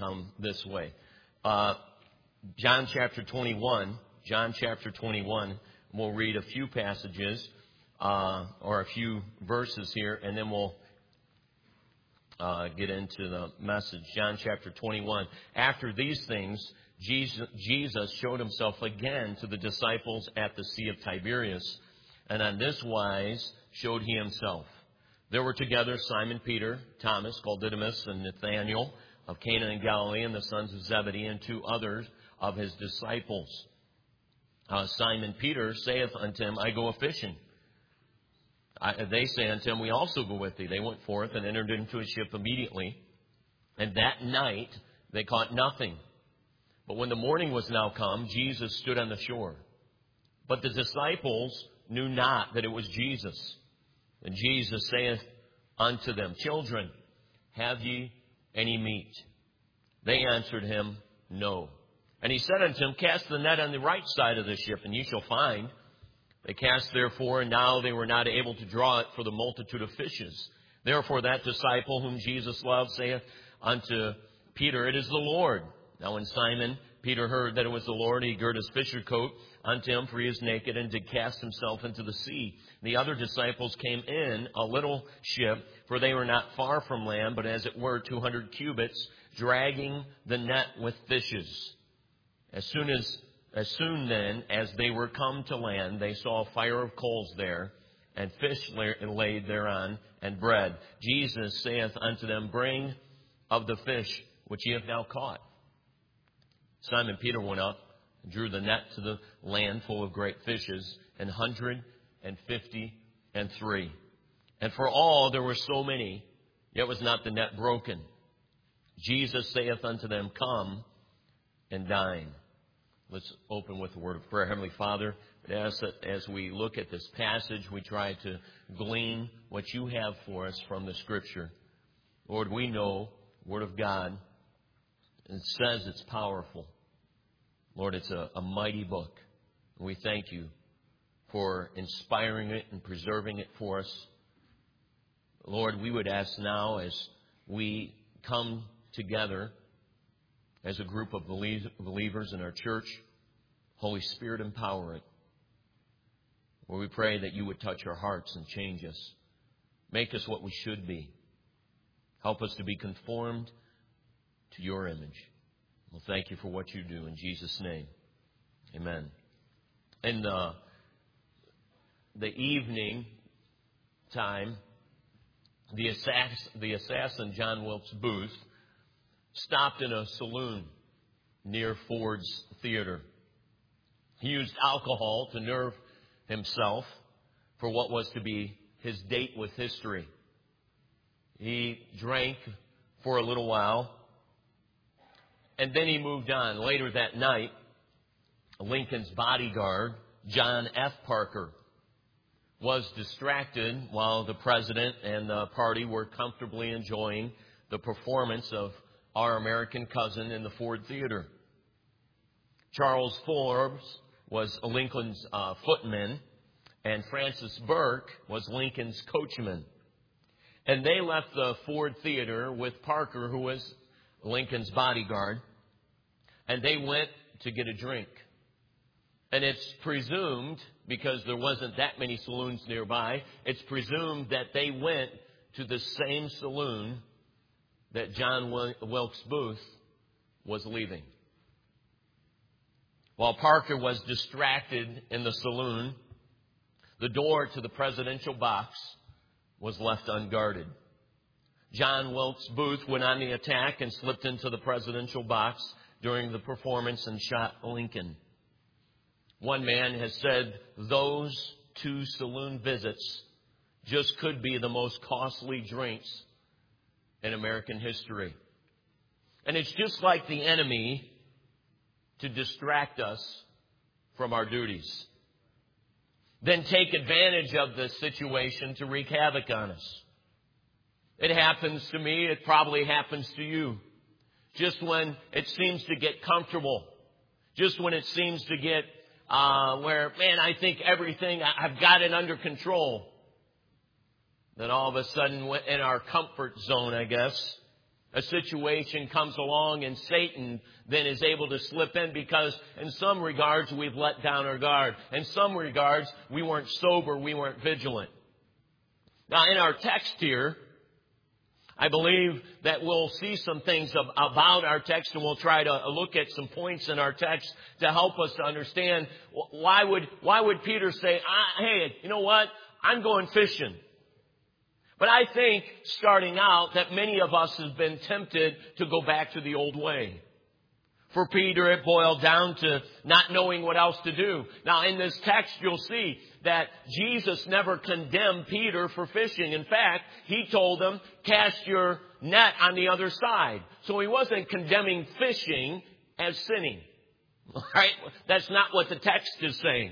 come this way. John chapter 21. We'll read a few passages or a few verses here, and then we'll get into the message. John chapter 21. After these things, Jesus showed himself again to the disciples at the Sea of Tiberias, and on this wise showed he himself. There were together Simon Peter, Thomas, called Didymus, and Nathanael of Cana in Galilee, and the sons of Zebedee, and two others of his disciples. Simon Peter saith unto him, I go a-fishing. They say unto him, we also go with thee. They went forth and entered into a ship immediately, and that night they caught nothing. But when the morning was now come, Jesus stood on the shore. But the disciples knew not that it was Jesus. And Jesus saith unto them, Children, have ye any meat? They answered him, No. And he said unto them, Cast the net on the right side of the ship, and ye shall find. They cast therefore, and now they were not able to draw it for the multitude of fishes. Therefore that disciple whom Jesus loved saith unto Peter, It is the Lord. Now when Simon Peter heard that it was the Lord, he girt his fisher coat unto him, for he is naked, and did cast himself into the sea. The other disciples came in a little ship, for they were not far from land, but as it were 200 cubits, dragging the net with fishes. As soon then as they were come to land, they saw a fire of coals there, and fish laid thereon, and bread. Jesus saith unto them, Bring of the fish which ye have now caught. Simon Peter went up and drew the net to the land full of great fishes, 153. And for all there were so many, yet was not the net broken. Jesus saith unto them, Come and dine. Let's open with a word of prayer. Heavenly Father, I ask that as we look at this passage, we try to glean what you have for us from the Scripture. Lord, we know the Word of God. It says it's powerful. Lord, it's a mighty book. And we thank you for inspiring it and preserving it for us. Lord, we would ask now as we come together as a group of believers in our church, Holy Spirit, empower it. Lord, we pray that you would touch our hearts and change us. Make us what we should be. Help us to be conformed to your image. Well, thank you for what you do. In Jesus' name, amen. In the evening time, the assassin John Wilkes Booth stopped in a saloon near Ford's Theater. He used alcohol to nerve himself for what was to be his date with history. He drank for a little while, and then he moved on. Later that night, Lincoln's bodyguard, John F. Parker, was distracted while the president and the party were comfortably enjoying the performance of Our American Cousin in the Ford Theater. Charles Forbes was Lincoln's footman, and Francis Burke was Lincoln's coachman. And they left the Ford Theater with Parker, who was Lincoln's bodyguard, and they went to get a drink. And it's presumed, because there wasn't that many saloons nearby, it's presumed that they went to the same saloon that John Wilkes Booth was leaving. While Parker was distracted in the saloon, the door to the presidential box was left unguarded. John Wilkes Booth went on the attack and slipped into the presidential box during the performance and shot Lincoln. One man has said those two saloon visits just could be the most costly drinks in American history. And it's just like the enemy to distract us from our duties. Then take advantage of the situation to wreak havoc on us. It happens to me. It probably happens to you. Just when it seems to get comfortable. Just when it seems to get where, man, I think everything, I've got it under control. Then all of a sudden, in our comfort zone, I guess, a situation comes along and Satan then is able to slip in because in some regards we've let down our guard. In some regards we weren't sober, we weren't vigilant. Now in our text here, I believe that we'll see some things about our text, and we'll try to look at some points in our text to help us to understand why would Peter say, hey, you know what? I'm going fishing. But I think, starting out, that many of us have been tempted to go back to the old way. For Peter, it boiled down to not knowing what else to do. Now, in this text, you'll see that Jesus never condemned Peter for fishing. In fact, he told him, cast your net on the other side. So he wasn't condemning fishing as sinning. Right? That's not what the text is saying.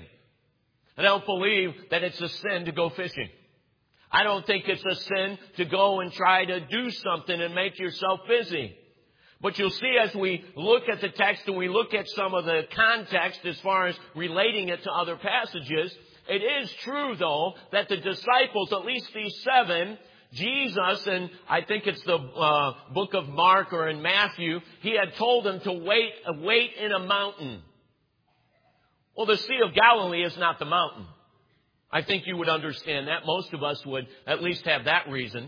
I don't believe that it's a sin to go fishing. I don't think it's a sin to go and try to do something and make yourself busy. But you'll see as we look at the text and we look at some of the context as far as relating it to other passages, it is true, though, that the disciples, at least these 7, Jesus, and I think it's the book of Mark or in Matthew, he had told them to wait in a mountain. Well, the Sea of Galilee is not the mountain. I think you would understand that. Most of us would at least have that reason.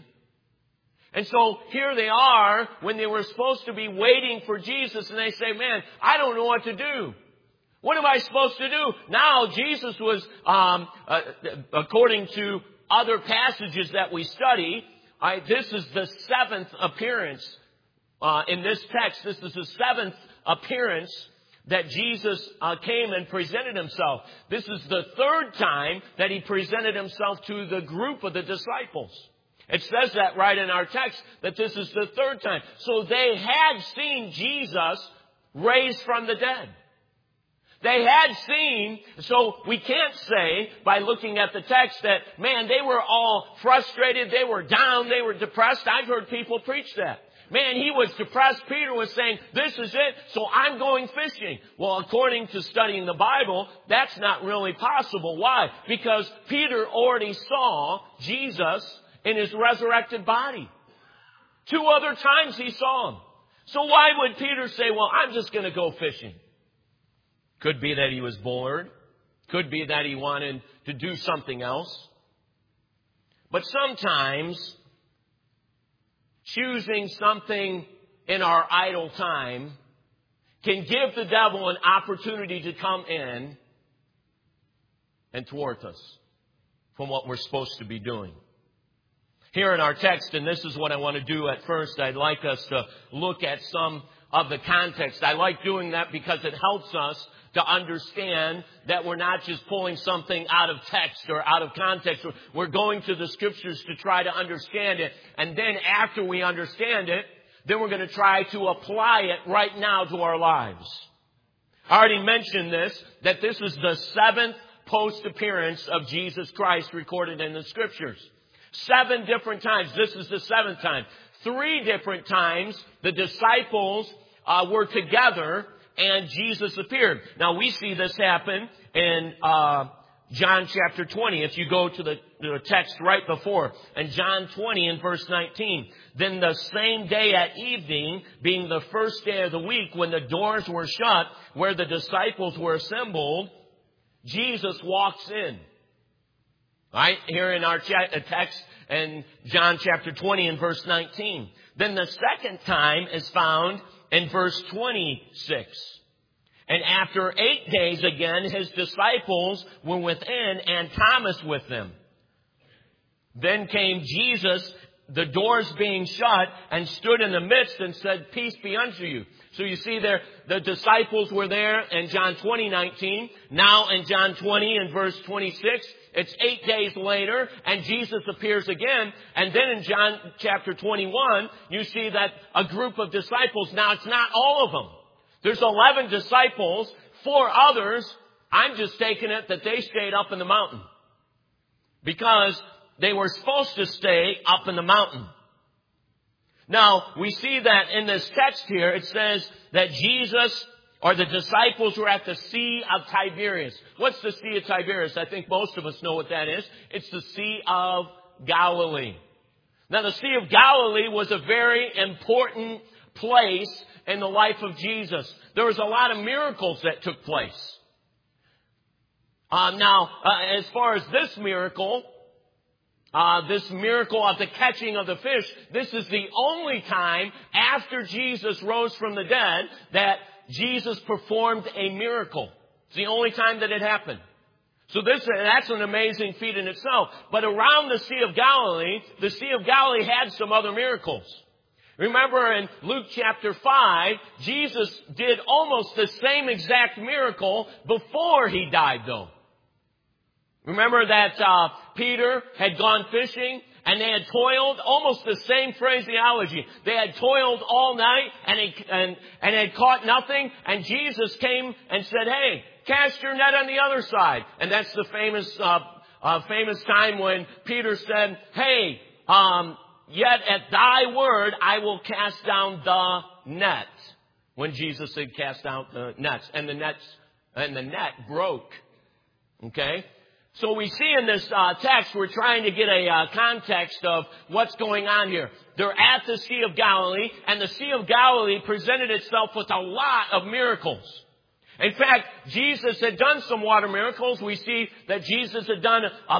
And so here they are when they were supposed to be waiting for Jesus, and they say, man, I don't know what to do. What am I supposed to do? Now, Jesus was, according to other passages that we study, this is the 7th appearance in this text. This is the 7th appearance that Jesus came and presented himself. This is the 3rd time that he presented himself to the group of the disciples. It says that right in our text, that this is the 3rd time. So they had seen Jesus raised from the dead. They had seen, so we can't say by looking at the text that, man, they were all frustrated, they were down, they were depressed. I've heard people preach that. Man, he was depressed. Peter was saying, this is it, so I'm going fishing. Well, according to studying the Bible, that's not really possible. Why? Because Peter already saw Jesus in his resurrected body. 2 other times he saw him. So why would Peter say, well, I'm just going to go fishing? Could be that he was bored. Could be that he wanted to do something else. But sometimes choosing something in our idle time can give the devil an opportunity to come in and thwart us from what we're supposed to be doing. Here in our text, and this is what I want to do at first, I'd like us to look at some of the context. I like doing that because it helps us to understand that we're not just pulling something out of text or out of context. We're going to the Scriptures to try to understand it. And then after we understand it, then we're going to try to apply it right now to our lives. I already mentioned this, that this is the 7th post-appearance of Jesus Christ recorded in the Scriptures. 7 different times. This is the 7th time. 3 different times the disciples were together and Jesus appeared. Now we see this happen in John chapter 20. If you go to the text right before, in John 20 and verse 19. Then the same day at evening, being the first day of the week, when the doors were shut, where the disciples were assembled, Jesus walks in. Right here in our text in John chapter 20 and verse 19. Then the second time is found in verse 26. And after 8 days again, his disciples were within and Thomas with them. Then came Jesus, the doors being shut, and stood in the midst and said, peace be unto you. So you see there, the disciples were there in John 20:19. Now in John 20 and verse 26, it's 8 days later, and Jesus appears again. And then in John chapter 21, you see that a group of disciples, now it's not all of them. There's 11 disciples, 4 others, I'm just taking it that they stayed up in the mountain. Because they were supposed to stay up in the mountain. Now, we see that in this text here, it says that Jesus or the disciples were at the Sea of Tiberias. What's the Sea of Tiberias? I think most of us know what that is. It's the Sea of Galilee. Now, the Sea of Galilee was a very important place in the life of Jesus. There was a lot of miracles that took place. As far as this miracle of the catching of the fish, this is the only time after Jesus rose from the dead that Jesus performed a miracle. It's the only time that it happened. So that's an amazing feat in itself. But around the Sea of Galilee had some other miracles. Remember in Luke chapter 5, Jesus did almost the same exact miracle before he died, though. Remember that Peter had gone fishing and they had toiled, almost the same phraseology. They had toiled all night and had caught nothing. And Jesus came and said, "Hey, cast your net on the other side." And that's the famous time when Peter said, "Hey, yet at thy word I will cast down the net." When Jesus said cast out the nets. And the net broke. Okay? So we see in this text, we're trying to get a context of what's going on here. They're at the Sea of Galilee, and the Sea of Galilee presented itself with a lot of miracles. In fact, Jesus had done some water miracles. We see that Jesus had done a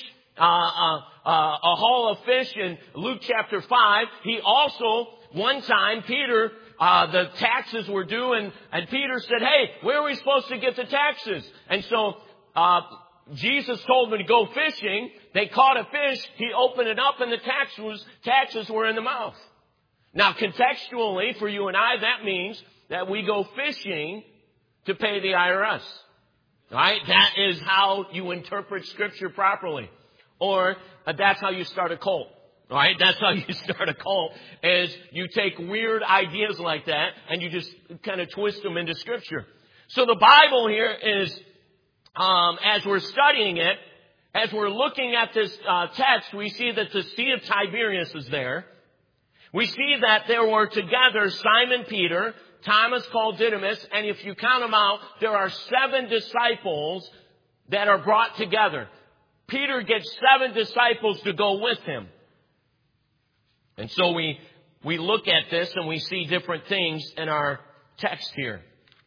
haul of fish in Luke chapter 5. He also, one time, Peter, the taxes were due, and Peter said, "Hey, where are we supposed to get the taxes?" And so, Jesus told them to go fishing. They caught a fish. He opened it up and the taxes were in the mouth. Now, contextually, for you and I, that means that we go fishing to pay the IRS. Right? That is how you interpret Scripture properly. Or that's how you start a cult. Right? That's how you start a cult, is you take weird ideas like that and you just kind of twist them into Scripture. So the Bible here is, as we're studying it, as we're looking at this text, we see that the Sea of Tiberias is there. We see that there were together Simon Peter, Thomas called Didymus, and if you count them out, there are 7 disciples that are brought together. Peter gets 7 disciples to go with him. And so we look at this and we see different things in our text here.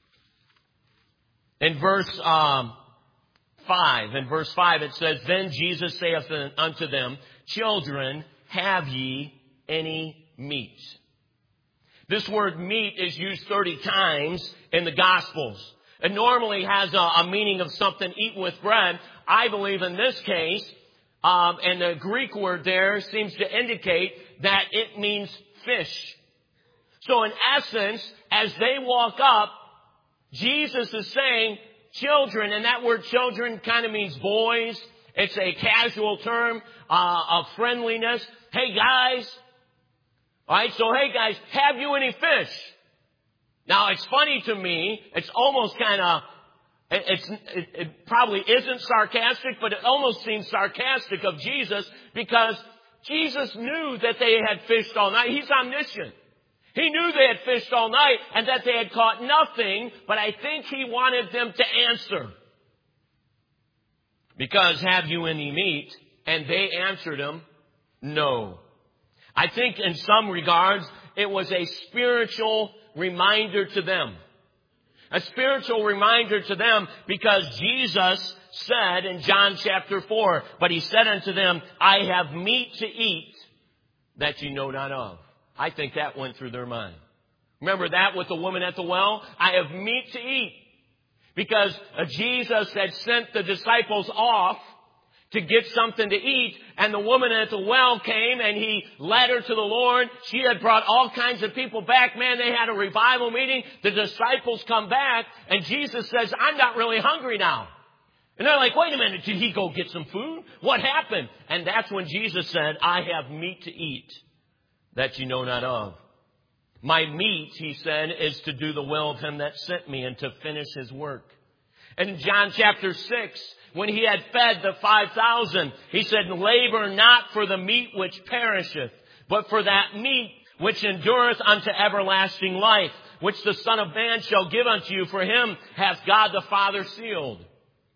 In verse 5 it says, "Then Jesus saith unto them, Children, have ye any meat?" This word meat is used 30 times in the Gospels. It normally has a meaning of something eaten with bread. I believe in this case, and the Greek word there seems to indicate that it means fish. So in essence, as they walk up, Jesus is saying, children, and that word children kind of means boys. It's a casual term of friendliness. Hey guys. All right, so hey guys, have you any fish? Now it's funny to me, it's almost kind of, it probably isn't sarcastic, but it almost seems sarcastic of Jesus, because Jesus knew that they had fished all night. He's omniscient. He knew they had fished all night and that they had caught nothing, but I think he wanted them to answer. Because have you any meat? And they answered him, no. I think in some regards, it was a spiritual reminder to them. A spiritual reminder to them, because Jesus said in John chapter 4, "But he said unto them, I have meat to eat that you know not of." I think that went through their mind. Remember that with the woman at the well? I have meat to eat. Because Jesus had sent the disciples off to get something to eat, and the woman at the well came and he led her to the Lord. She had brought all kinds of people back. Man, they had a revival meeting. The disciples come back and Jesus says, "I'm not really hungry now." And they're like, "Wait a minute, did he go get some food? What happened?" And that's when Jesus said, "I have meat to eat that you know not of." My meat, he said, is to do the will of him that sent me and to finish his work. And in John chapter 6, when he had fed the 5,000, he said, "Labor not for the meat which perisheth, but for that meat which endureth unto everlasting life, which the Son of Man shall give unto you. For him hath God the Father sealed."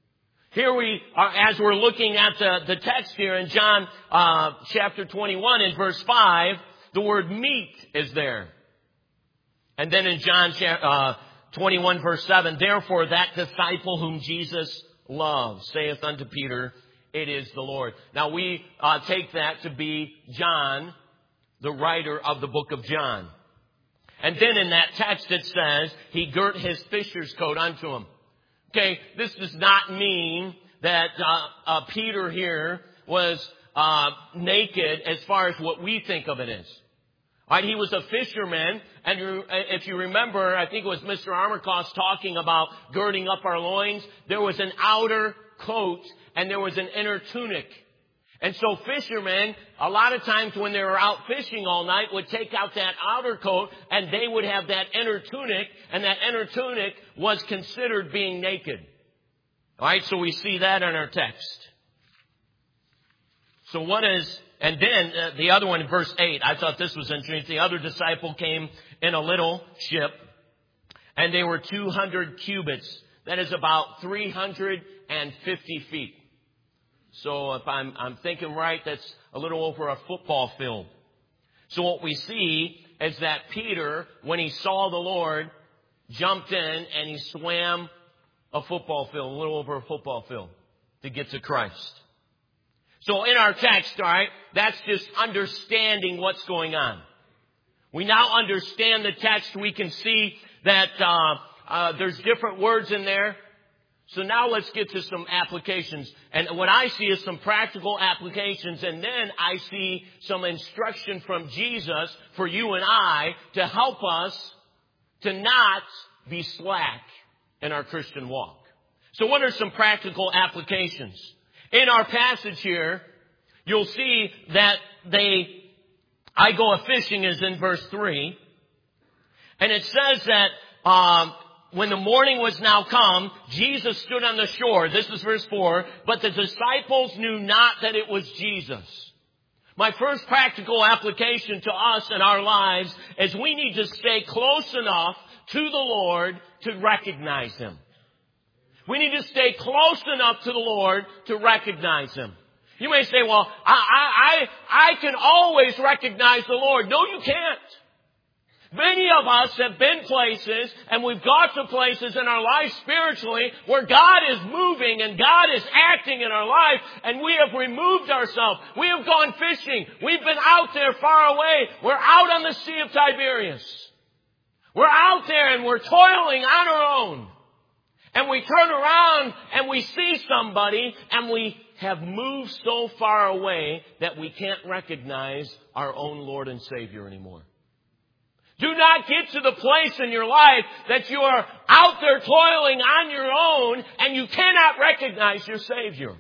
Here we are, as we're looking at the text here in John chapter 21 in verse 5, the word meat is there. And then in John 21 verse 7, therefore that disciple whom Jesus loved saith unto Peter, it is the Lord. Now we take that to be John, the writer of the book of John. And then in that text it says, he girt his fisher's coat unto him. Okay, this does not mean that Peter here was naked as far as what we think of it is. All right, he was a fisherman, and if you remember, I think it was Mr. Armacost talking about girding up our loins. There was an outer coat and there was an inner tunic. And so fishermen, a lot of times when they were out fishing all night, would take out that outer coat and they would have that inner tunic, and that inner tunic was considered being naked. All right, so we see that in our text. So what is, and then the other one in verse 8, I thought this was interesting. The other disciple came in a little ship, and they were 200 cubits. That is about 350 feet. So if I'm thinking right, that's a little over a football field. So what we see is that Peter, when he saw the Lord, jumped in and he swam a football field, a little over a football field, to get to Christ. So in our text, all right, that's just understanding what's going on. We now understand the text. We can see that there's different words in there. So now let's get to some applications. And what I see is some practical applications. And then I see some instruction from Jesus for you and I to help us to not be slack in our Christian walk. So what are some practical applications? In our passage here, you'll see that I go a-fishing is in verse 3. And it says that when the morning was now come, Jesus stood on the shore. This is verse 4. But the disciples knew not that it was Jesus. My first practical application to us in our lives is we need to stay close enough to the Lord to recognize Him. We need to stay close enough to the Lord to recognize Him. You may say, well, I can always recognize the Lord. No, you can't. Many of us have been places, and we've got to places in our life spiritually where God is moving and God is acting in our life, and we have removed ourselves. We have gone fishing. We've been out there far away. We're out on the Sea of Tiberias. We're out there and we're toiling on our own. And we turn around and we see somebody and we have moved so far away that we can't recognize our own Lord and Savior anymore. Do not get to the place in your life that you are out there toiling on your own and you cannot recognize your Savior.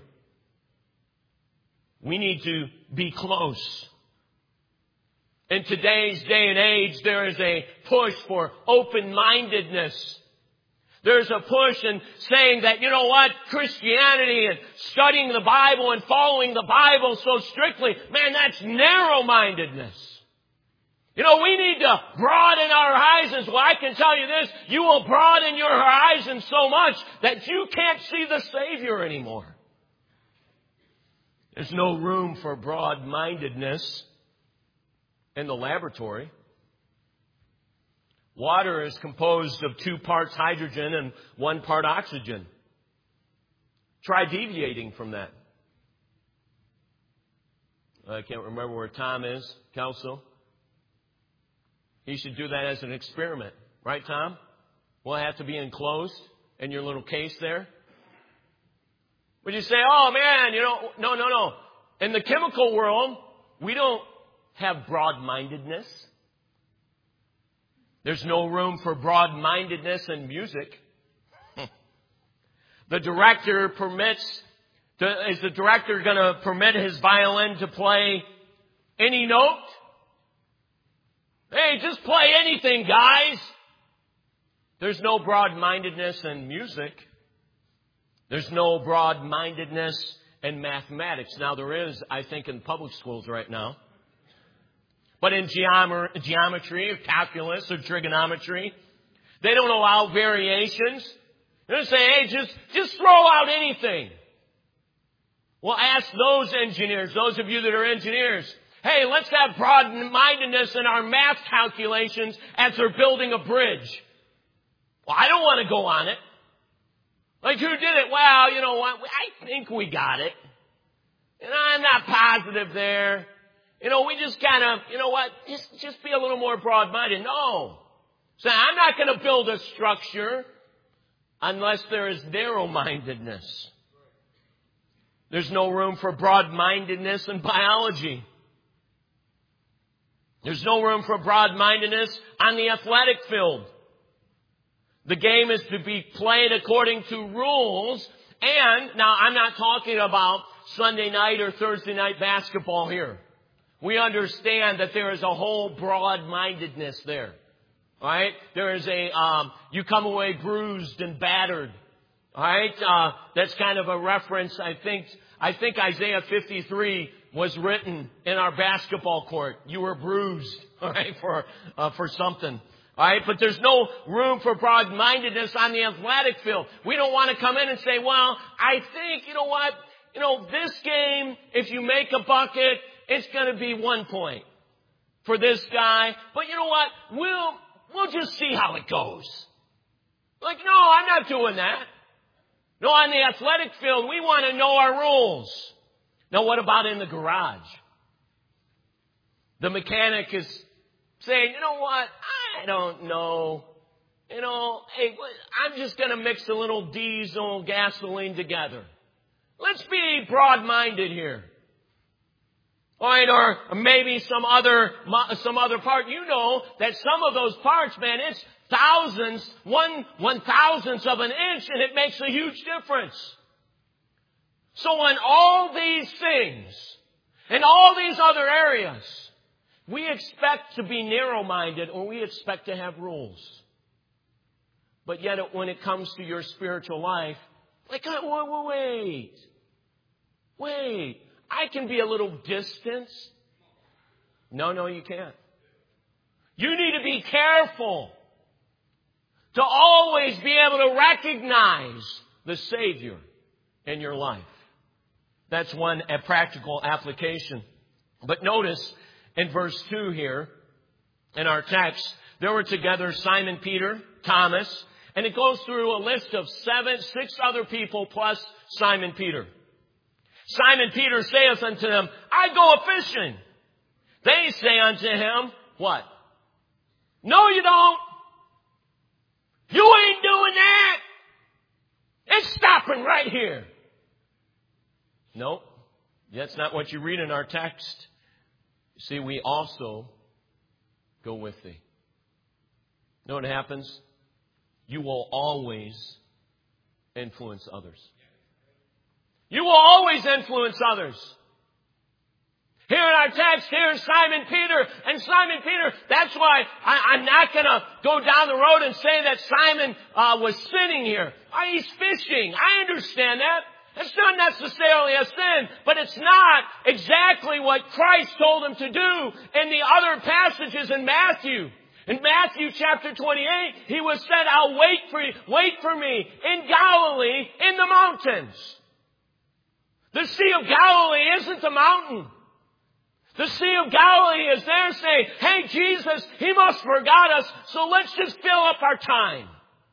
We need to be close. In today's day and age, there is a push for open-mindedness. There's a push in saying that, you know what, Christianity and studying the Bible and following the Bible so strictly, man, that's narrow-mindedness. You know, we need to broaden our horizons. Well, I can tell you this, you will broaden your horizons so much that you can't see the Savior anymore. There's no room for broad-mindedness in the laboratory. Water is composed of 2 parts hydrogen and 1 part oxygen. Try deviating from that. I can't remember where Tom is, counsel. He should do that as an experiment. Right, Tom? Will it have to be enclosed in your little case there? Would you say, oh man, you know, no. In the chemical world, we don't have broad-mindedness. There's no room for broad-mindedness in music. The director is the director going to permit his violin to play any note? Hey, just play anything, guys. There's no broad-mindedness in music. There's no broad-mindedness in mathematics. Now, there is, I think, in public schools right now. But in geometry or calculus or trigonometry, they don't allow variations. They don't say, hey, just throw out anything. Well, ask those engineers, those of you that are engineers. Hey, let's have broad-mindedness in our math calculations as they're building a bridge. Well, I don't want to go on it. Like, who did it? Well, you know what? I think we got it. And I'm not positive there. You know, we just kind of, you know what? Just be a little more broad-minded. No. So I'm not going to build a structure unless there is narrow-mindedness. There's no room for broad-mindedness in biology. There's no room for broad-mindedness on the athletic field. The game is to be played according to rules. And now I'm not talking about Sunday night or Thursday night basketball here. We understand that there is a whole broad-mindedness there. All right? There is you come away bruised and battered. All right? That's kind of a reference. I think Isaiah 53 was written in our basketball court. You were bruised, all right, for something. All right, but there's no room for broad-mindedness on the athletic field. We don't want to come in and say, well, I think, you know what, this game, if you make a bucket, it's going to be 1 point for this guy. But you know what, we'll just see how it goes. Like, no, I'm not doing that. No, on the athletic field, we want to know our rules. Now, what about in the garage? The mechanic is saying, you know what, I don't know. Hey, I'm just going to mix a little diesel, gasoline together. Let's be broad-minded here. All right, or maybe some other part. You know that some of those parts, man, it's thousands, 1/1000th of an inch, and it makes a huge difference. So in all these things, in all these other areas, we expect to be narrow-minded, or we expect to have rules. But yet when it comes to your spiritual life, like, wait, I can be a little distant. No, you can't. You need to be careful to always be able to recognize the Savior in your life. That's a practical application. But notice in verse 2 here, in our text, there were together Simon Peter, Thomas, and it goes through a list of 6 other people plus Simon Peter. Simon Peter saith unto them, I go a-fishing. They say unto him, what? No, you don't. You ain't doing that. It's stopping right here. Nope. That's not what you read in our text. You see, we also go with thee. You know what happens? You will always influence others. You will always influence others. Here in our text, here's Simon Peter. And Simon Peter, that's why I'm not going to go down the road and say that Simon was sinning here. He's fishing. I understand that. It's not necessarily a sin, but it's not exactly what Christ told him to do in the other passages in Matthew. In Matthew chapter 28, he was said, I'll wait for me in Galilee in the mountains. The Sea of Galilee isn't a mountain. The Sea of Galilee is there saying, hey, Jesus, he must have forgot us, so let's just fill up our time.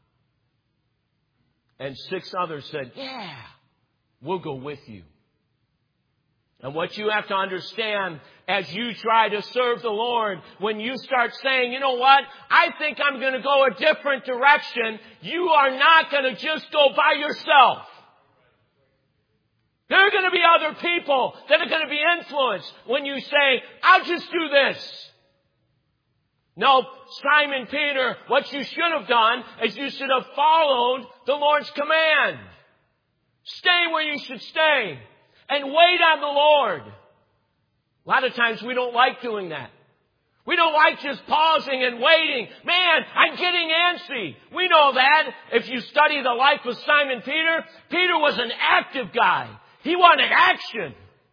And 6 others said, yeah, we'll go with you. And what you have to understand as you try to serve the Lord, when you start saying, you know what, I think I'm going to go a different direction, you are not going to just go by yourself. There are going to be other people that are going to be influenced when you say, I'll just do this. No, Simon Peter, what you should have done is you should have followed the Lord's command. Stay where you should stay and wait on the Lord. A lot of times we don't like doing that. We don't like just pausing and waiting. Man, I'm getting antsy. We know that. If you study the life of Simon Peter, Peter was an active guy. He wanted action.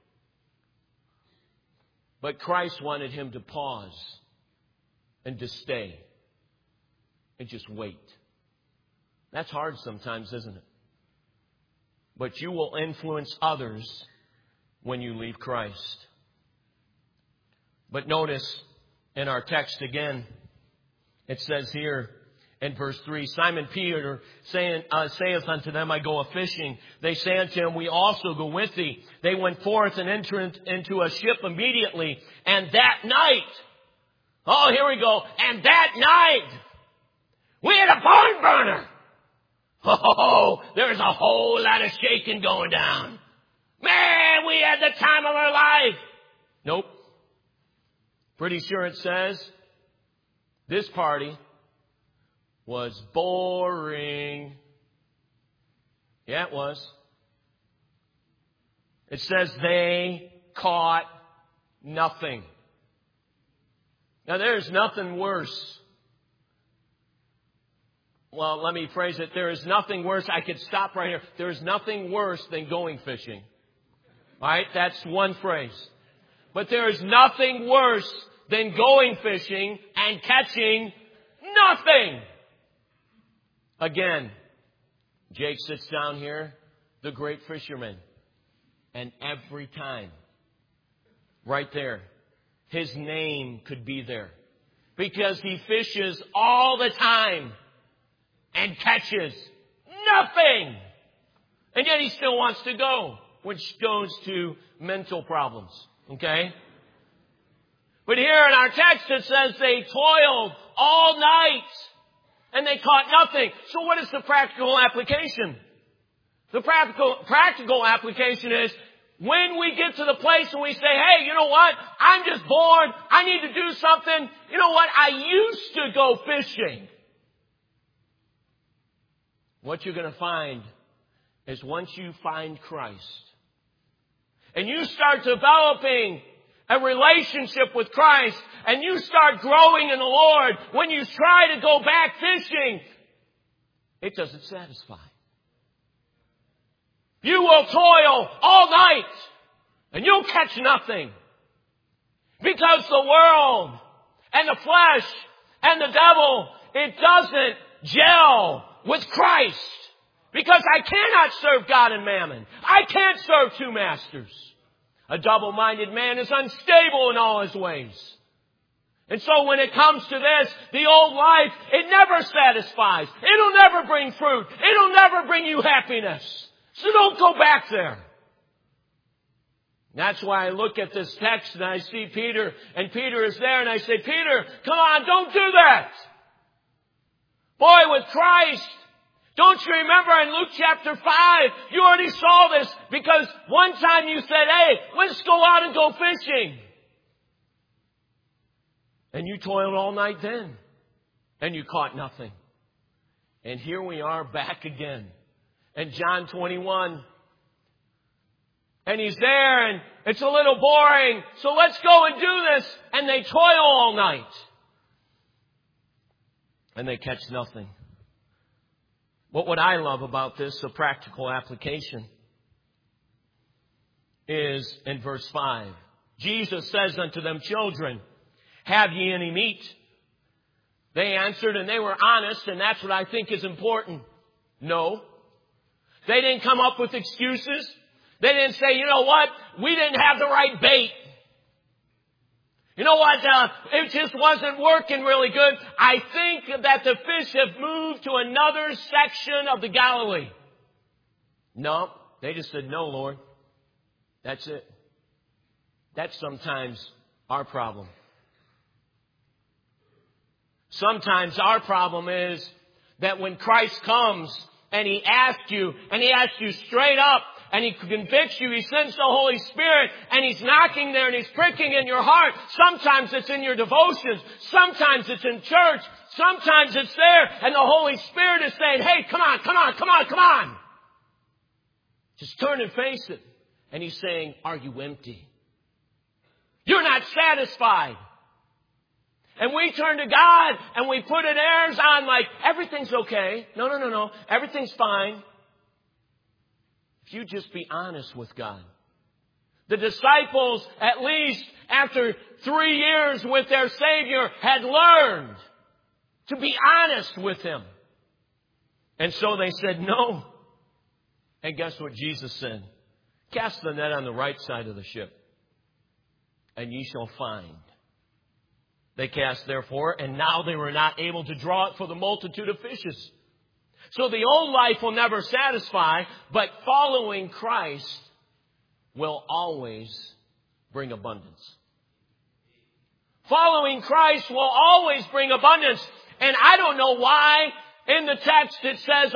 But Christ wanted him to pause and to stay and just wait. That's hard sometimes, isn't it? But you will influence others when you leave Christ. But notice in our text again, it says here in verse 3, Simon Peter saith unto them, I go a-fishing. They say unto him, we also go with thee. They went forth and entered into a ship immediately. And that night, oh, here we go. And that night, we had a barn burner. Oh, there's a whole lot of shaking going down. Man, we had the time of our life. Nope. Pretty sure it says this party was boring. Yeah, it was. It says they caught nothing. Now, there's nothing worse. Well, let me phrase it. There is nothing worse. I could stop right here. There is nothing worse than going fishing. All right? That's one phrase. But there is nothing worse than going fishing and catching nothing. Again, Jake sits down here, the great fisherman. And every time, right there, his name could be there. Because he fishes all the time and catches nothing. And yet he still wants to go, which goes to mental problems. Okay? But here in our text it says they toiled all night and they caught nothing. So what is the practical application? The practical application is when we get to the place and we say, hey, you know what? I'm just bored. I need to do something. You know what? I used to go fishing. What you're going to find is once you find Christ and you start developing a relationship with Christ and you start growing in the Lord, when you try to go back fishing, it doesn't satisfy. You will toil all night and you'll catch nothing. Because the world and the flesh and the devil, it doesn't gel with Christ. Because I cannot serve God and mammon. I can't serve two masters. A double-minded man is unstable in all his ways. And so when it comes to this, the old life, it never satisfies. It'll never bring fruit. It'll never bring you happiness. So don't go back there. That's why I look at this text and I see Peter, and Peter is there, and I say, Peter, come on, don't do that. Boy, with Christ, don't you remember in Luke chapter 5, you already saw this because one time you said, hey, let's go out and go fishing. And you toiled all night then, and you caught nothing. And here we are back again in John 21. And he's there, and it's a little boring, so let's go and do this. And they toil all night. And they catch nothing. But what I love about this, the practical application, is in verse 5. Jesus says unto them, children, have ye any meat? They answered, and they were honest, and that's what I think is important. No. They didn't come up with excuses. They didn't say, you know what? We didn't have the right bait. You know what? It just wasn't working really good. I think that the fish have moved to another section of the Galilee. No, they just said, no, Lord. That's it. That's sometimes our problem. Sometimes our problem is that when Christ comes and He asks you straight up, and He convicts you, He sends the Holy Spirit, and He's knocking there and He's pricking in your heart. Sometimes it's in your devotions. Sometimes it's in church. Sometimes it's there, and the Holy Spirit is saying, hey, come on. Just turn and face it. And He's saying, are you empty? You're not satisfied. And we turn to God and we put an airs on like, everything's okay. No. Everything's fine. If you just be honest with God. The disciples, at least after 3 years with their Savior, had learned to be honest with Him. And so they said no. And guess what Jesus said? Cast the net on the right side of the ship, and ye shall find. They cast therefore, and now they were not able to draw it for the multitude of fishes. So the old life will never satisfy, but following Christ will always bring abundance. Following Christ will always bring abundance. And I don't know why in the text it says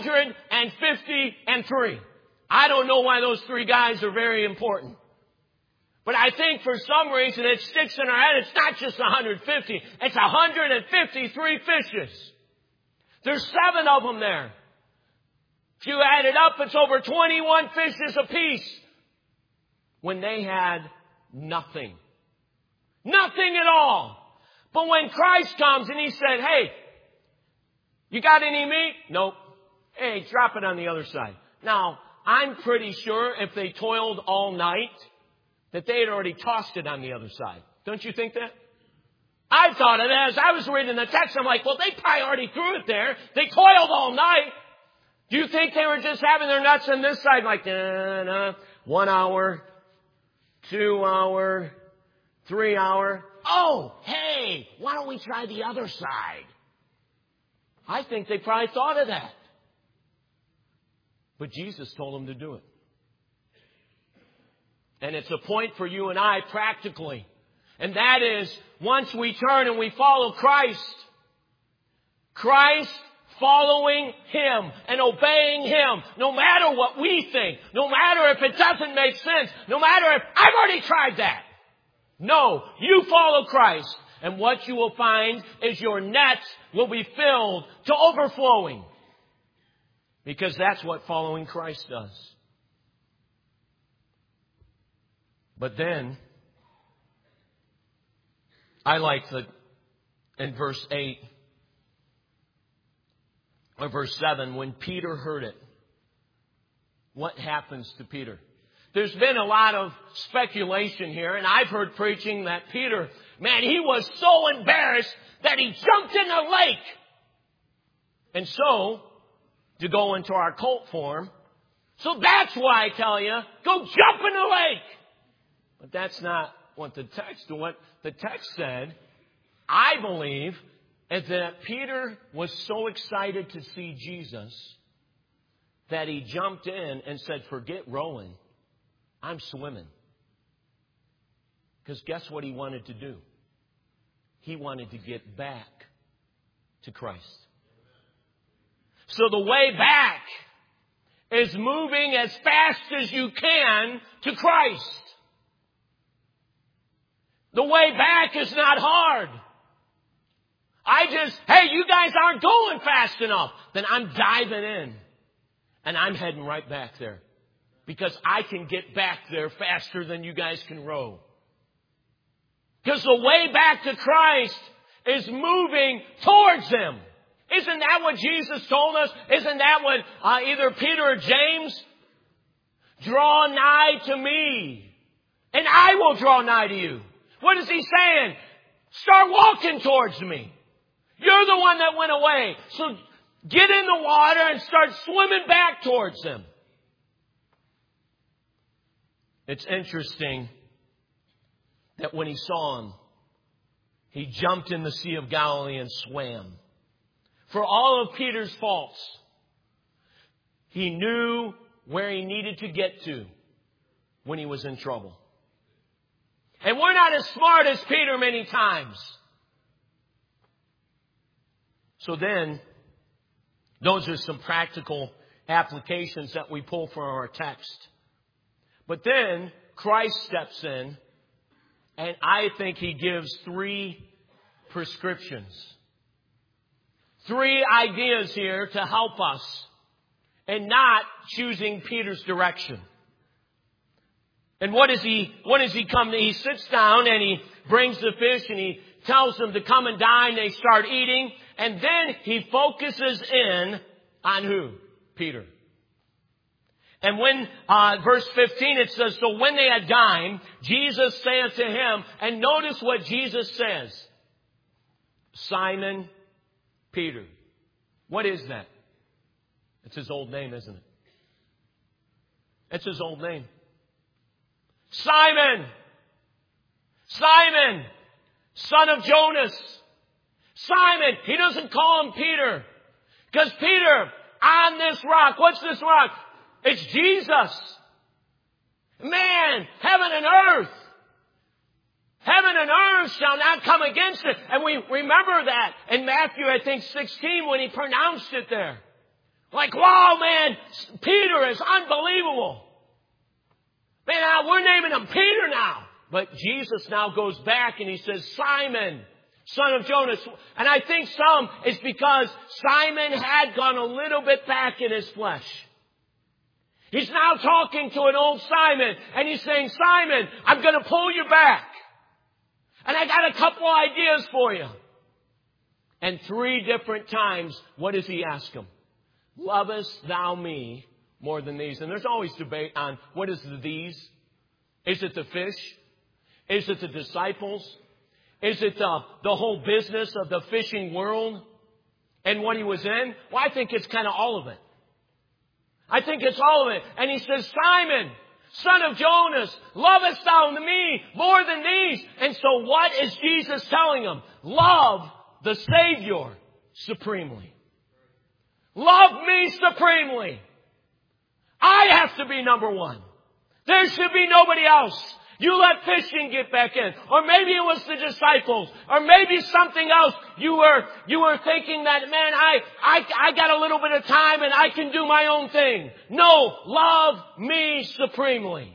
153. I don't know why those three guys are very important. But I think for some reason it sticks in our head. It's not just 150. It's 153 fishes. There's 7 of them there. If you add it up, it's over 21 fishes apiece. When they had nothing. Nothing at all. But when Christ comes and He said, hey, you got any meat? Nope. Hey, drop it on the other side. Now, I'm pretty sure if they toiled all night, that they had already tossed it on the other side. Don't you think that? I thought of that as I was reading the text. I'm like, well, they probably already threw it there. They toiled all night. Do you think they were just having their nuts on this side like, 1 hour, 2 hour, 3 hour? Oh, hey, why don't we try the other side? I think they probably thought of that. But Jesus told them to do it. And it's a point for you and I practically. And that is, once we turn and we follow Christ, Christ following Him and obeying Him, no matter what we think, no matter if it doesn't make sense, no matter if I've already tried that. No, you follow Christ, and what you will find is your nets will be filled to overflowing. Because that's what following Christ does. But then, I like in verse 8, or verse 7, when Peter heard it, what happens to Peter? There's been a lot of speculation here, and I've heard preaching that Peter, man, he was so embarrassed that he jumped in the lake. And so, to go into our cult form, so that's why I tell you, go jump in the lake. But that's not what the text said, I believe, is that Peter was so excited to see Jesus that he jumped in and said, forget rowing. I'm swimming. Because guess what he wanted to do? He wanted to get back to Christ. So the way back is moving as fast as you can to Christ. The way back is not hard. Hey, you guys aren't going fast enough. Then I'm diving in. And I'm heading right back there. Because I can get back there faster than you guys can row. Because the way back to Christ is moving towards Him. Isn't that what Jesus told us? Isn't that what either Peter or James? Draw nigh to me, and I will draw nigh to you. What is He saying? Start walking towards me. You're the one that went away. So get in the water and start swimming back towards Him. It's interesting that when He saw Him, He jumped in the Sea of Galilee and swam. For all of Peter's faults, He knew where he needed to get to when he was in trouble. And we're not as smart as Peter many times. So then, those are some practical applications that we pull from our text. But then, Christ steps in, and I think He gives 3 prescriptions. 3 ideas here to help us in not choosing Peter's direction. And what does he come to? He sits down and he brings the fish and he tells them to come and dine. They start eating. And then he focuses in on who? Peter. And when, verse 15, it says, so when they had dined, Jesus saith to him, and notice what Jesus says. Simon Peter. What is that? It's his old name, isn't it? It's his old name. Simon, Simon, son of Jonas. Simon, he doesn't call him Peter. Because Peter, on this rock, what's this rock? It's Jesus. Man, heaven and earth. Heaven and earth shall not come against it. And we remember that in Matthew, I think, 16 when he pronounced it there. Like, wow, man, Peter is unbelievable. Man, we're naming him Peter now. But Jesus now goes back and he says, Simon, son of Jonas. And I think some is because Simon had gone a little bit back in his flesh. He's now talking to an old Simon and he's saying, Simon, I'm going to pull you back. And I got a couple ideas for you. And 3 different times, what does he ask him? Lovest thou me more than these? And there's always debate on what is the these? Is it the fish? Is it the disciples? Is it the whole business of the fishing world and what he was in? Well, I think it's kind of all of it. I think it's all of it. And he says, Simon, son of Jonas, lovest thou me more than these? And so what is Jesus telling him? Love the Savior supremely. Love me supremely. I have to be number one. There should be nobody else. You let fishing get back in. Or maybe it was the disciples. Or maybe something else. You were thinking that, man, I got a little bit of time and I can do my own thing. No, love me supremely.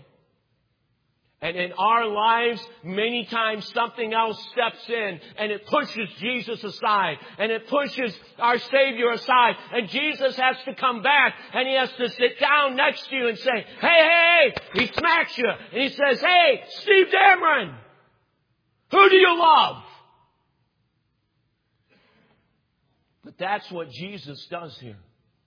And in our lives, many times something else steps in and it pushes Jesus aside and it pushes our Savior aside. And Jesus has to come back and he has to sit down next to you and say, hey, he smacks you and he says, hey, Steve Dameron, who do you love? But that's what Jesus does here.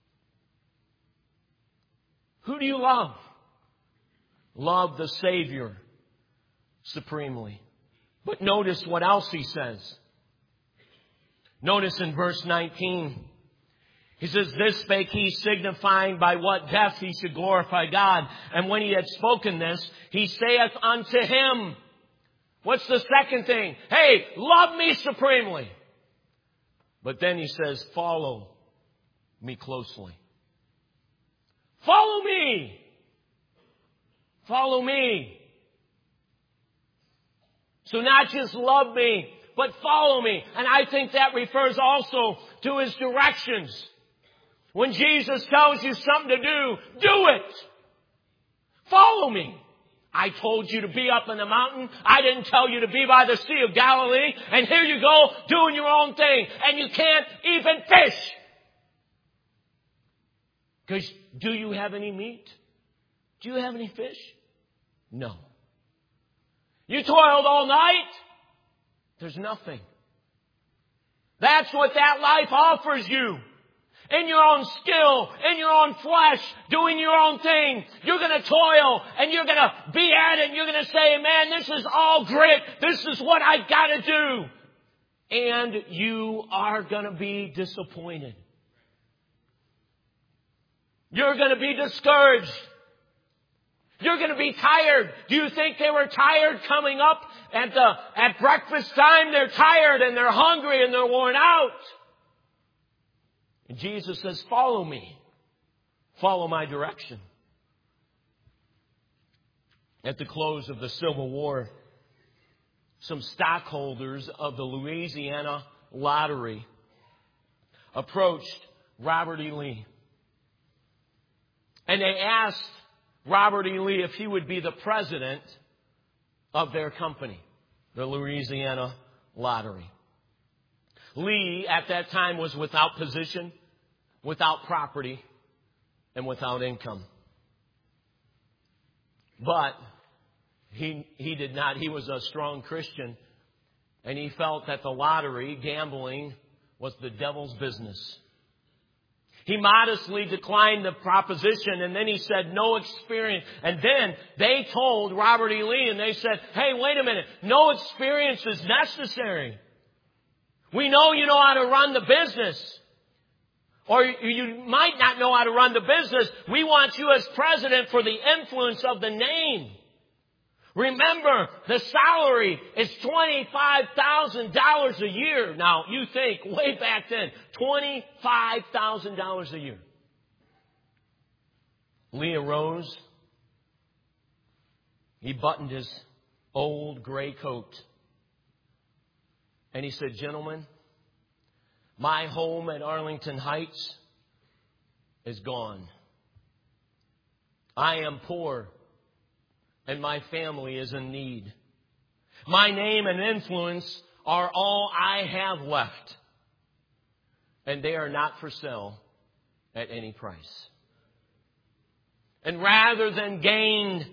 Who do you love? Love the Savior supremely. But notice what else he says. Notice in verse 19. He says, this spake he, signifying by what death he should glorify God. And when he had spoken this, he saith unto him, what's the second thing? Hey, love me supremely. But then he says, follow me closely. Follow me. Follow me. So not just love me, but follow me. And I think that refers also to his directions. When Jesus tells you something to do it. Follow me. I told you to be up in the mountain. I didn't tell you to be by the Sea of Galilee. And here you go doing your own thing. And you can't even fish. Because do you have any meat? Do you have any fish? No. You toiled all night. There's nothing. That's what that life offers you. In your own skill, in your own flesh, doing your own thing. You're going to toil and you're going to be at it and you're going to say, man, this is all grit. This is what I got to do. And you are going to be disappointed. You're going to be discouraged. You're going to be tired. Do you think they were tired coming up at breakfast time? They're tired and they're hungry and they're worn out. And Jesus says, follow me. Follow my direction. At the close of the Civil War, some stockholders of the Louisiana Lottery approached Robert E. Lee. And they asked Robert E. Lee if he would be the president of their company, the Louisiana Lottery. Lee, at that time, was without position, without property, and without income. But he did not. He was a strong Christian, and he felt that the lottery, gambling, was the devil's business. He modestly declined the proposition, and then he said, no experience. And then they told Robert E. Lee, and they said, hey, wait a minute, no experience is necessary. We know you know how to run the business. Or you might not know how to run the business. We want you as president for the influence of the name. Remember, the salary is $25,000 a year. Now, you think, way back then, $25,000 a year. Leah rose. He buttoned his old gray coat. And he said, "Gentlemen, my home at Arlington Heights is gone. I am poor, and my family is in need. My name and influence are all I have left, and they are not for sale at any price." And rather than gain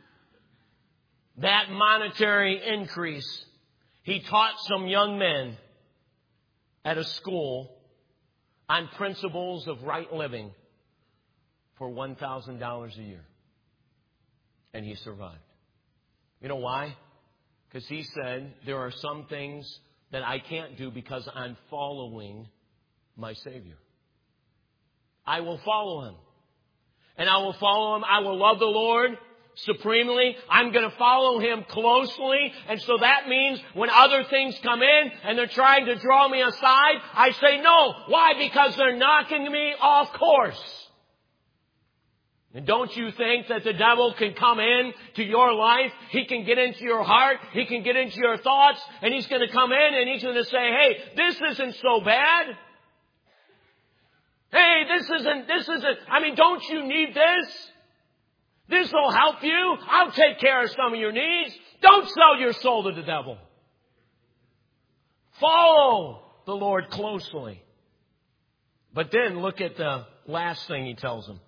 that monetary increase, he taught some young men at a school on principles of right living for $1,000 a year. And he survived. You know why? Because he said, there are some things that I can't do because I'm following my Savior. I will follow Him. And I will follow Him. I will love the Lord supremely. I'm going to follow Him closely. And so that means when other things come in and they're trying to draw me aside, I say no. Why? Because they're knocking me off course. And don't you think that the devil can come in to your life? He can get into your heart. He can get into your thoughts. And he's going to come in and he's going to say, "Hey, this isn't so bad. Hey, this isn't, don't you need this? This will help you. I'll take care of some of your needs." Don't sell your soul to the devil. Follow the Lord closely. But then look at the last thing he tells them.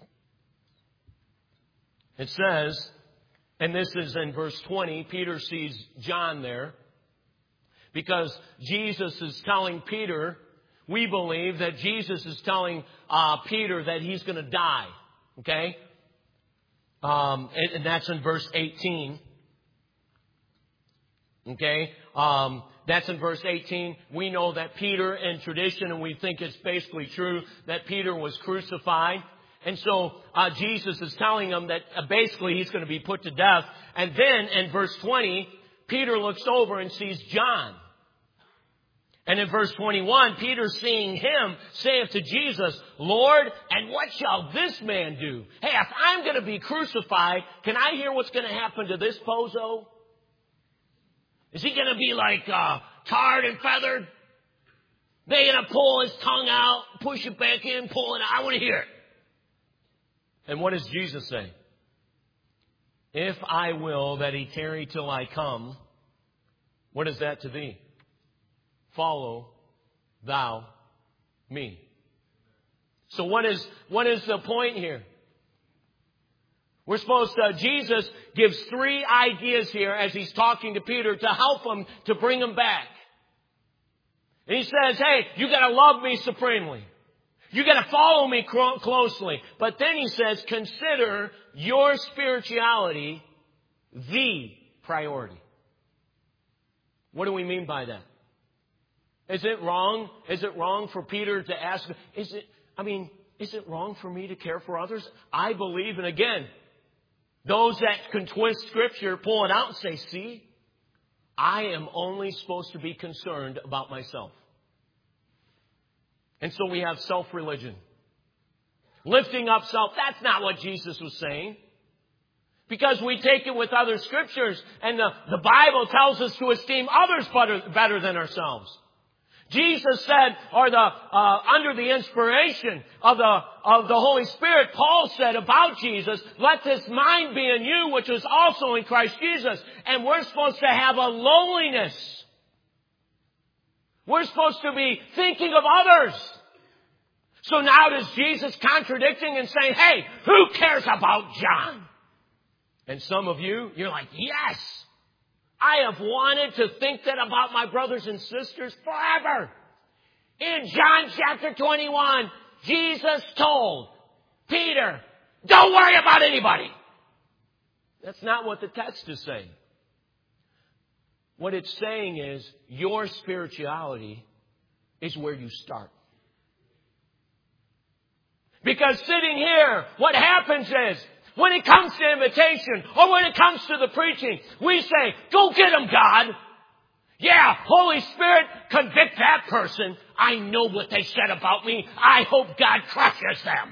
It says, and this is in verse 20, Peter sees John there. Because Jesus is telling Peter, we believe that Jesus is telling Peter that he's going to die. Okay? And that's in verse 18. Okay? That's in verse 18. We know that Peter, in tradition, and we think it's basically true, that Peter was crucified. And so Jesus is telling him that basically he's going to be put to death. And then in verse 20, Peter looks over and sees John. And in verse 21, Peter, seeing him, saith to Jesus, "Lord, and what shall this man do?" Hey, if I'm going to be crucified, can I hear what's going to happen to this bozo? Is he going to be like tarred and feathered? They're going to pull his tongue out, push it back in, pull it out. I want to hear it. And what does Jesus say? "If I will that he tarry till I come," what is that to thee? "Follow thou me." So what is the point here? We're supposed to, Jesus gives 3 ideas here as he's talking to Peter to help him, to bring him back. And he says, hey, you got to love me supremely. You got to follow me closely. But then he says, consider your spirituality the priority. What do we mean by that? Is it wrong? Is it wrong for Peter to ask? Is it wrong for me to care for others? I believe, and again, those that can twist Scripture, pull it out and say, see, I am only supposed to be concerned about myself. And so we have self-religion. Lifting up self. That's not what Jesus was saying. Because we take it with other Scriptures, and the Bible tells us to esteem others better than ourselves. Jesus said, under the inspiration of the Holy Spirit, Paul said about Jesus, "Let this mind be in you, which was also in Christ Jesus." And we're supposed to have a lowliness. We're supposed to be thinking of others. So now is Jesus contradicting and saying, hey, who cares about John? And some of you, you're like, yes, I have wanted to think that about my brothers and sisters forever. In John chapter 21, Jesus told Peter, don't worry about anybody. That's not what the text is saying. What it's saying is your spirituality is where you start. Because sitting here, what happens is When it comes to invitation or when it comes to the preaching, we say, go get them, God. Yeah, Holy Spirit, convict that person. I know what they said about me. I hope God crushes them.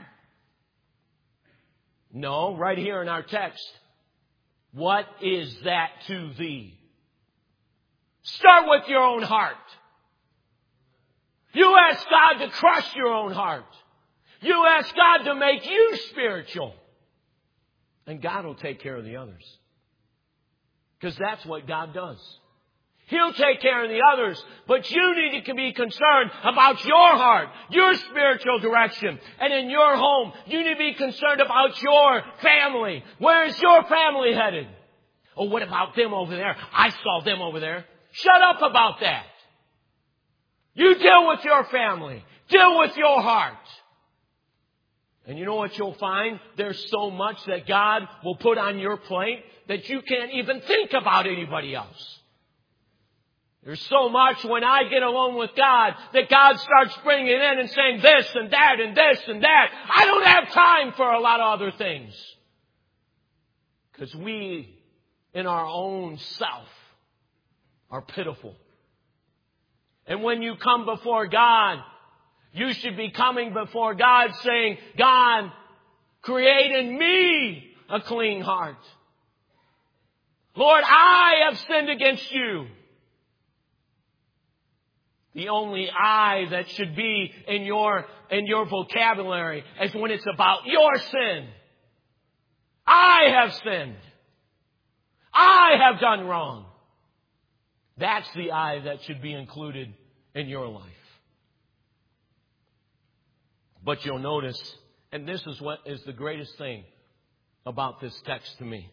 No, right here in our text. What is that to thee? Start with your own heart. You ask God to crush your own heart. You ask God to make you spiritual. And God will take care of the others. Because that's what God does. He'll take care of the others, but you need to be concerned about your heart, your spiritual direction. And in your home, you need to be concerned about your family. Where is your family headed? Oh, what about them over there? I saw them over there. Shut up about that. You deal with your family. Deal with your heart. And you know what you'll find? There's so much that God will put on your plate that you can't even think about anybody else. There's so much when I get alone with God that God starts bringing in and saying this and that and this and that. I don't have time for a lot of other things. Because we, in our own self, are pitiful. And when you come before God, you should be coming before God saying, God, create in me a clean heart. Lord, I have sinned against you. The only I that should be in your vocabulary is when it's about your sin. I have sinned. I have done wrong. That's the I that should be included in your life. But you'll notice, and this is what is the greatest thing about this text to me.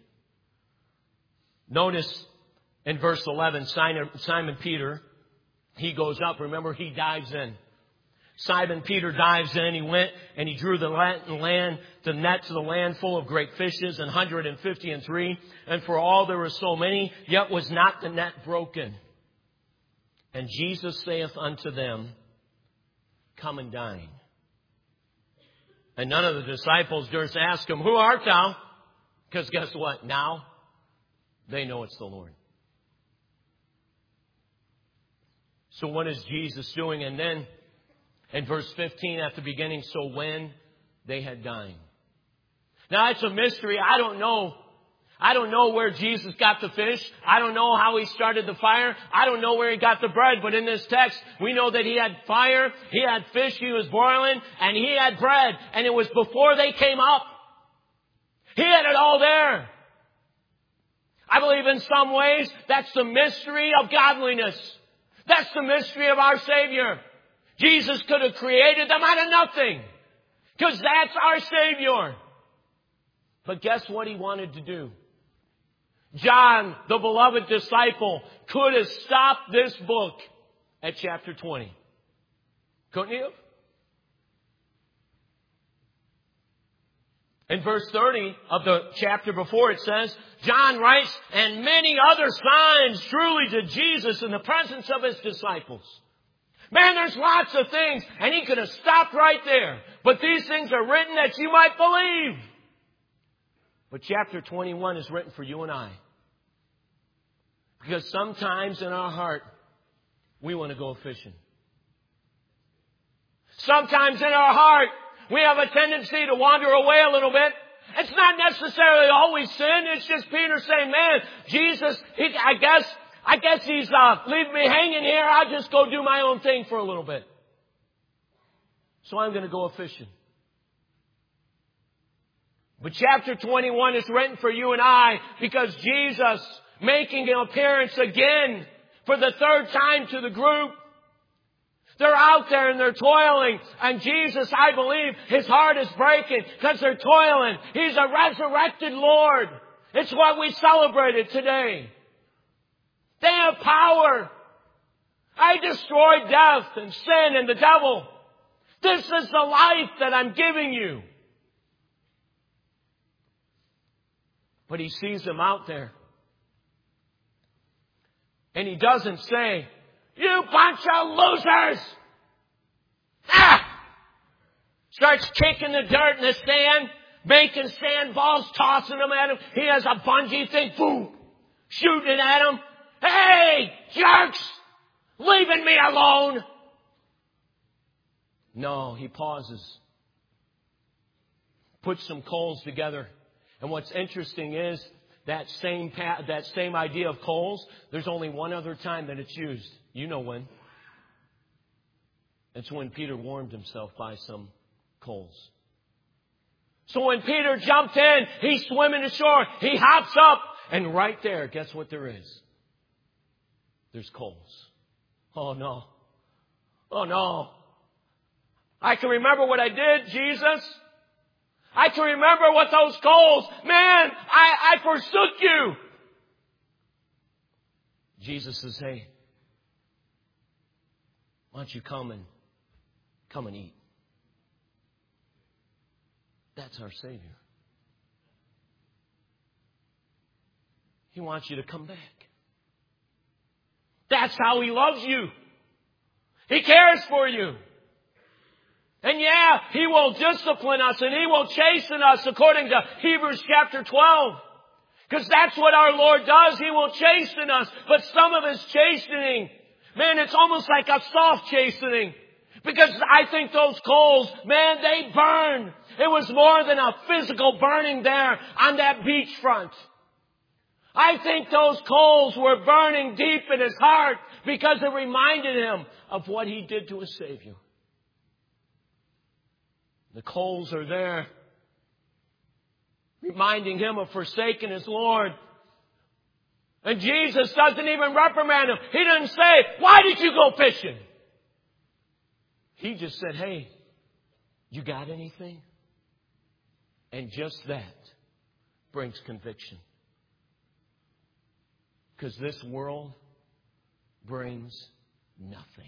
Notice in verse 11, Simon Peter, he goes up. Remember, he dives in. Simon Peter dives in. He went and he drew the net to the land full of great fishes, 153. And for all there were so many, yet was not the net broken. And Jesus saith unto them, come and dine. And none of the disciples durst ask him, who art thou? Because guess what? Now they know it's the Lord. So what is Jesus doing? And then in verse 15 at the beginning, so when they had dined. Now it's a mystery. I don't know where Jesus got the fish. I don't know how he started the fire. I don't know where he got the bread. But in this text, we know that he had fire, he had fish he was boiling, and he had bread. And it was before they came up. He had it all there. I believe in some ways that's the mystery of godliness. That's the mystery of our Savior. Jesus could have created them out of nothing. Because that's our Savior. But guess what he wanted to do? John, the beloved disciple, could have stopped this book at chapter 20. Couldn't he have? In verse 30 of the chapter before it says, John writes, and many other signs truly did Jesus in the presence of his disciples. Man, there's lots of things, and he could have stopped right there. But these things are written that you might believe. But chapter 21 is written for you and I. Because sometimes in our heart, we want to go fishing. Sometimes in our heart, we have a tendency to wander away a little bit. It's not necessarily always sin. It's just Peter saying, man, Jesus, I guess he's leaving me hanging here. I'll just go do my own thing for a little bit. So I'm going to go fishing. But chapter 21 is written for you and I because Jesus, making an appearance again for the third time to the group, they're out there and they're toiling. And Jesus, I believe, his heart is breaking because they're toiling. He's a resurrected Lord. It's what we celebrated today. They have power. I destroyed death and sin and the devil. This is the life that I'm giving you. But he sees them out there. And he doesn't say, you bunch of losers! Starts kicking the dirt in the sand. making sandballs, tossing them at him. He has a bungee thing, boom, shooting at him. Hey, jerks, leaving me alone. No, he pauses, puts some coals together. And what's interesting is that same idea of coals, there's only one other time that it's used. You know when. It's when Peter warmed himself by some coals. So when Peter jumped in, he's swimming ashore. He hops up. And right there, guess what there is? There's coals. Oh no. Oh no. I can remember what I did, Jesus. I can remember what those coals, man, I forsook you. Jesus says, hey, why don't you come and eat? That's our Savior. He wants you to come back. That's how He loves you. He cares for you. And yeah, He will discipline us and He will chasten us according to Hebrews chapter 12. Because that's what our Lord does. He will chasten us. But some of His chastening, man, it's almost like a soft chastening. Because I think those coals, man, they burn. It was more than a physical burning there on that beachfront. I think those coals were burning deep in His heart because it reminded Him of what He did to His Savior. The coals are there, reminding Him of forsaking His Lord. And Jesus doesn't even reprimand him. He doesn't say, why did you go fishing? He just said, hey, you got anything? And just that brings conviction. Because this world brings nothing.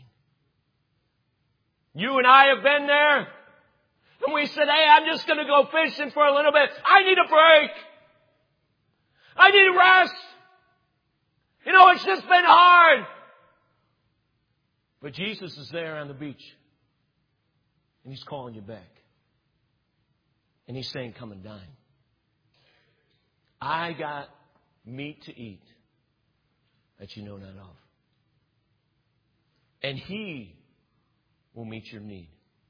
You and I have been there. And we said, hey, I'm just going to go fishing for a little bit. I need a break. I need a rest. You know, it's just been hard. But Jesus is there on the beach. And He's calling you back. And He's saying, come and dine. I got meat to eat that you know not of. And He will meet your need.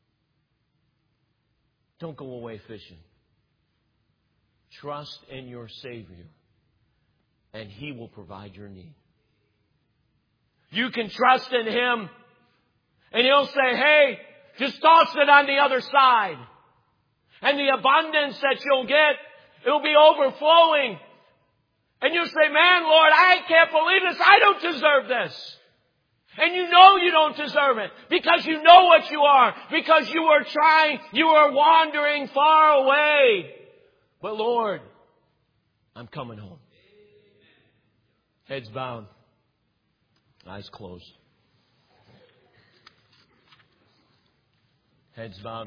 Don't go away fishing. Trust in your Savior, and He will provide your need. You can trust in Him, and He'll say, hey, just toss it on the other side. And the abundance that you'll get, it'll be overflowing. And you'll say, man, Lord, I can't believe this. I don't deserve this. And you know you don't deserve it because you know what you are, because you are trying, you are wandering far away. But Lord, I'm coming home. Heads bowed, eyes closed. Heads bowed.